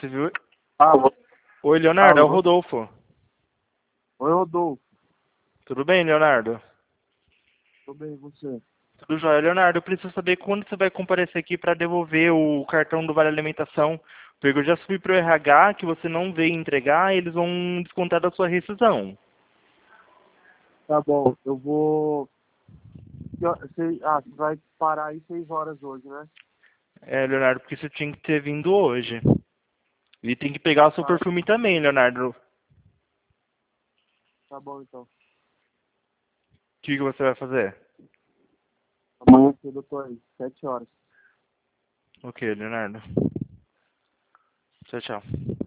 Você viu? Alô? Oi, Leonardo, é o Alô? Rodolfo. Oi, Rodolfo. Tudo bem, Leonardo? Tudo bem, e você? Tudo jóia. Leonardo, eu preciso saber quando você vai comparecer aqui para devolver o cartão do Vale Alimentação. Porque eu já subi pro RH que você não veio entregar e eles vão descontar da sua rescisão. Tá bom, eu vou... Você vai parar aí 6 horas hoje, né? É, Leonardo, porque você tinha que ter vindo hoje. E tem que pegar o seu Tá, perfume também, Leonardo. O tá bom, então. que você vai fazer? Amanhã cedo eu tô aí, 7 horas. Ok, Leonardo. Tchau, tchau.